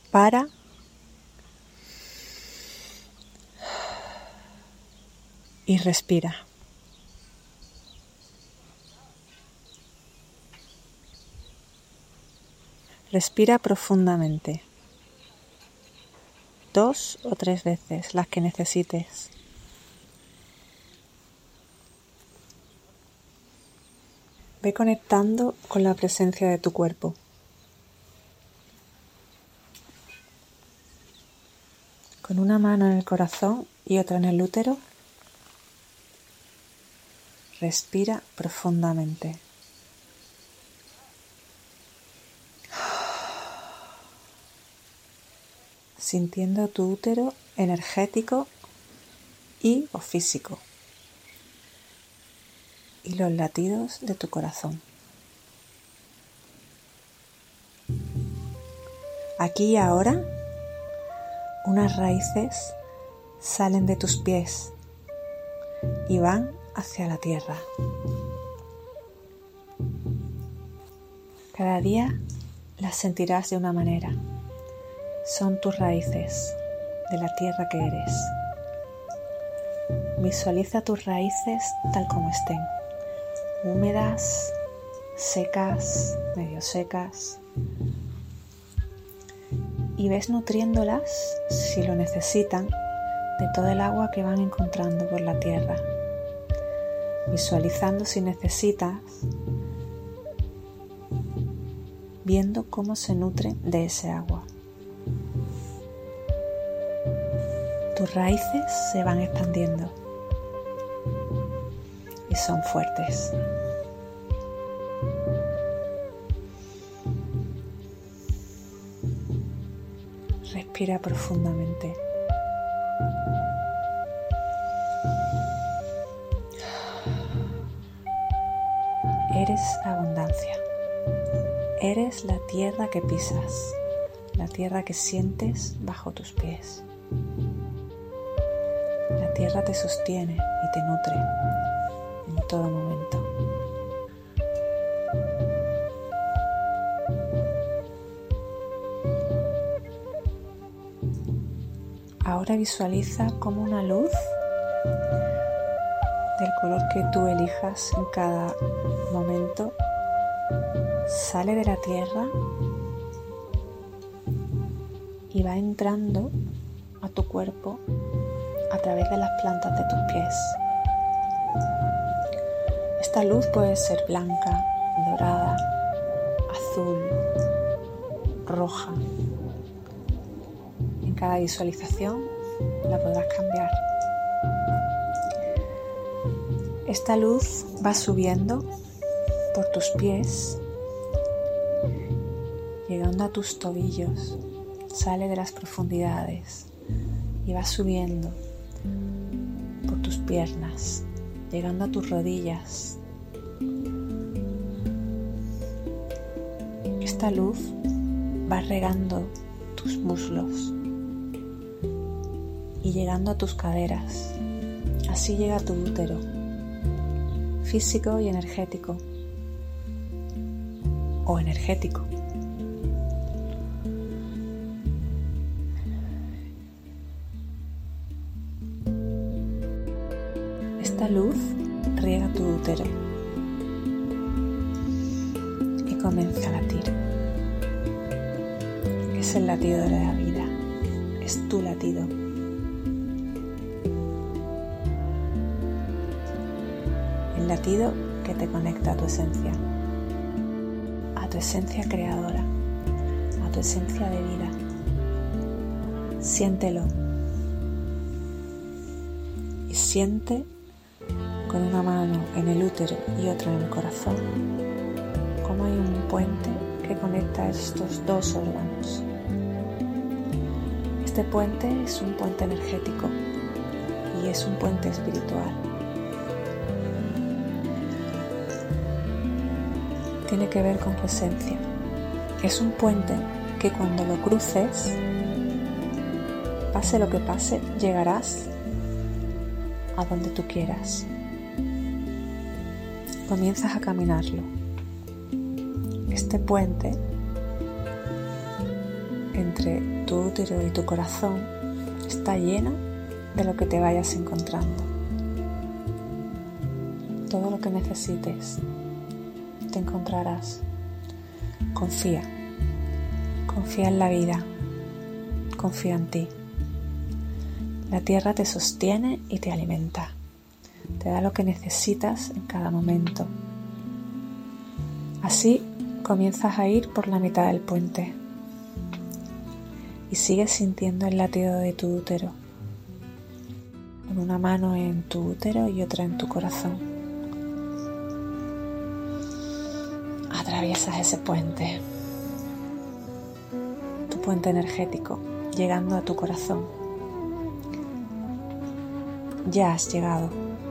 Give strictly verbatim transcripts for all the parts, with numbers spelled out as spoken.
Para y respira. Respira profundamente, dos o tres veces, las que necesites. Ve conectando con la presencia de tu cuerpo. Con una mano en el corazón y otra en el útero, respira profundamente. Sintiendo tu útero energético y o físico y los latidos de tu corazón. Aquí y ahora, unas raíces salen de tus pies y van hacia la tierra. Cada día las sentirás de una manera. Son tus raíces de la tierra que eres. Visualiza tus raíces tal como estén, húmedas, secas, medio secas, y ves nutriéndolas, si lo necesitan, de todo el agua que van encontrando por la tierra, visualizando si necesitas, viendo cómo se nutren de ese agua. Tus raíces se van expandiendo y son fuertes. Respira profundamente. Eres abundancia. Eres la tierra que pisas, la tierra que sientes bajo tus pies. La tierra te sostiene y te nutre en todo momento. Ahora visualiza como una luz del color que tú elijas en cada momento sale de la tierra y va entrando a tu cuerpo a través de las plantas de tus pies. Esta luz puede ser blanca, dorada, azul, roja. En cada visualización la podrás cambiar. Esta luz va subiendo por tus pies, llegando a tus tobillos, sale de las profundidades y va subiendo por tus piernas, llegando a tus rodillas. Esta luz va regando tus muslos y llegando a tus caderas. Así llega a tu útero, físico y energético, o energético. Esta luz riega tu útero y comienza a latir. Es el latido de la vida, es tu latido. El latido que te conecta a tu esencia, a tu esencia creadora, a tu esencia de vida. Siéntelo y siente con una mano en el útero y otra en el corazón cómo hay un puente que conecta estos dos órganos. Este puente es un puente energético y es un puente espiritual. Tiene que ver con tu esencia. Es un puente que cuando lo cruces, pase lo que pase, llegarás a donde tú quieras. Comienzas a caminarlo. Este puente entre tu útero y tu corazón está lleno de lo que te vayas encontrando. Todo lo que necesites te encontrarás. Confía, confía en la vida, confía en ti. La tierra te sostiene y te alimenta, te da lo que necesitas en cada momento. Así comienzas a ir por la mitad del puente y sigues sintiendo el latido de tu útero, con una mano en tu útero y otra en tu corazón. Atraviesas ese puente, tu puente energético, llegando a tu corazón. Ya has llegado.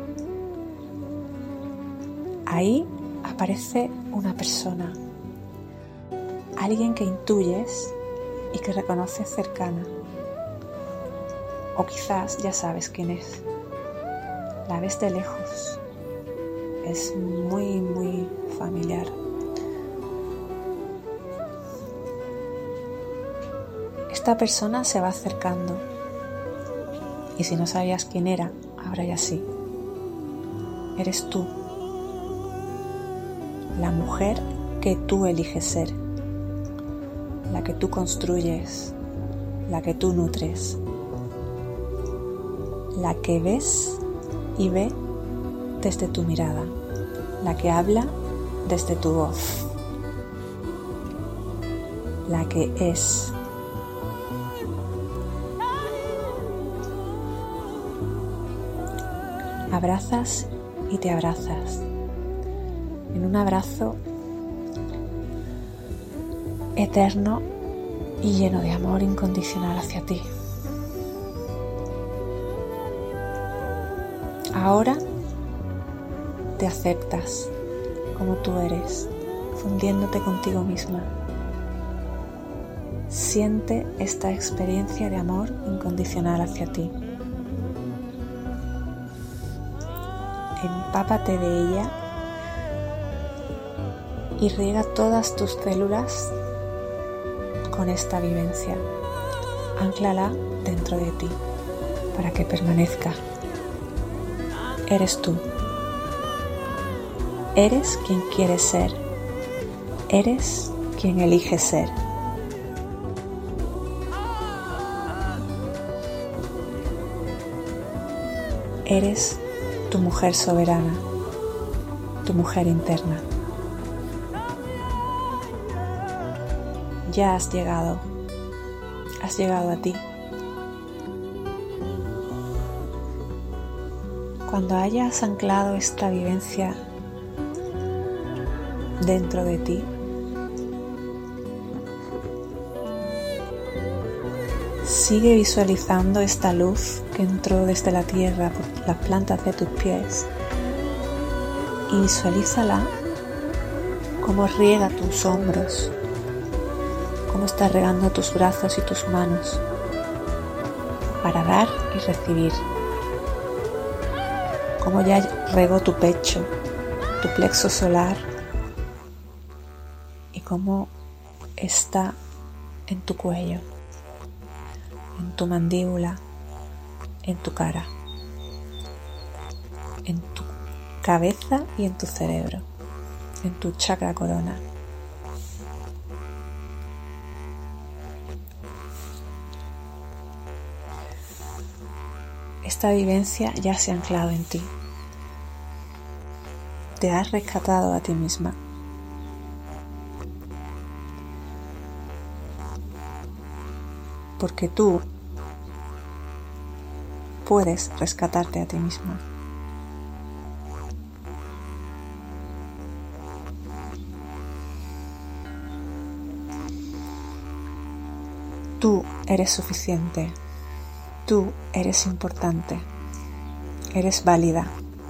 Ahí aparece una persona, alguien que intuyes y que reconoces cercana. O quizás ya sabes quién es. La ves de lejos. Es muy, muy familiar. Esta persona se va acercando y si no sabías quién era, ahora ya sí. Eres tú, la mujer que tú eliges ser, la que tú construyes, la que tú nutres, la que ves y ve desde tu mirada, la que habla desde tu voz, la que es. Abrazas y te abrazas en un abrazo eterno y lleno de amor incondicional hacia ti. Ahora te aceptas como tú eres, fundiéndote contigo misma. Siente esta experiencia de amor incondicional hacia ti. Empápate de ella y riega todas tus células con esta vivencia. Ánclala dentro de ti para que permanezca. Eres tú. Eres quien quieres ser. Eres quien elige ser. Eres tu mujer soberana, tu mujer interna. Ya has llegado, has llegado a ti. Cuando hayas anclado esta vivencia dentro de ti, sigue visualizando esta luz que entró desde la tierra por las plantas de tus pies y visualízala como riega tus hombros, como está regando tus brazos y tus manos para dar y recibir, como ya regó tu pecho, tu plexo solar y cómo está en tu cuello, en tu mandíbula, en tu cara, en tu cabeza y en tu cerebro, en tu chakra corona. Esta vivencia ya se ha anclado en ti. Te has rescatado a ti misma. Porque tú puedes rescatarte a ti misma. Tú eres suficiente. Tú eres importante. Eres válida.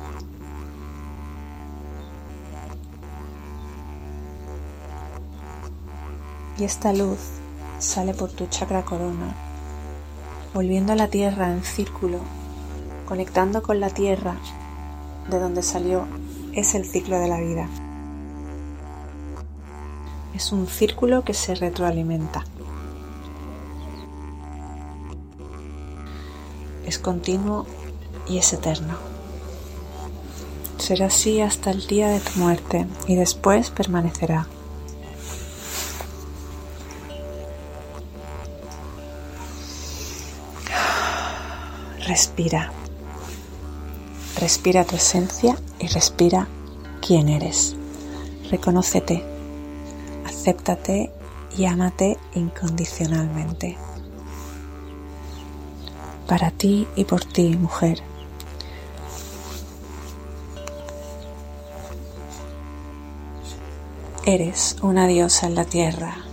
Y esta luz sale por tu chakra corona, volviendo a la tierra en círculo, conectando con la tierra de donde salió. Es el ciclo de la vida. Es un círculo que se retroalimenta. es continuo y es eterno. Será así hasta el día de tu muerte y después permanecerá. Respira. Respira tu esencia y respira quién eres. Reconócete, acéptate y ámate incondicionalmente. Para ti y por ti, mujer. Eres una diosa en la tierra.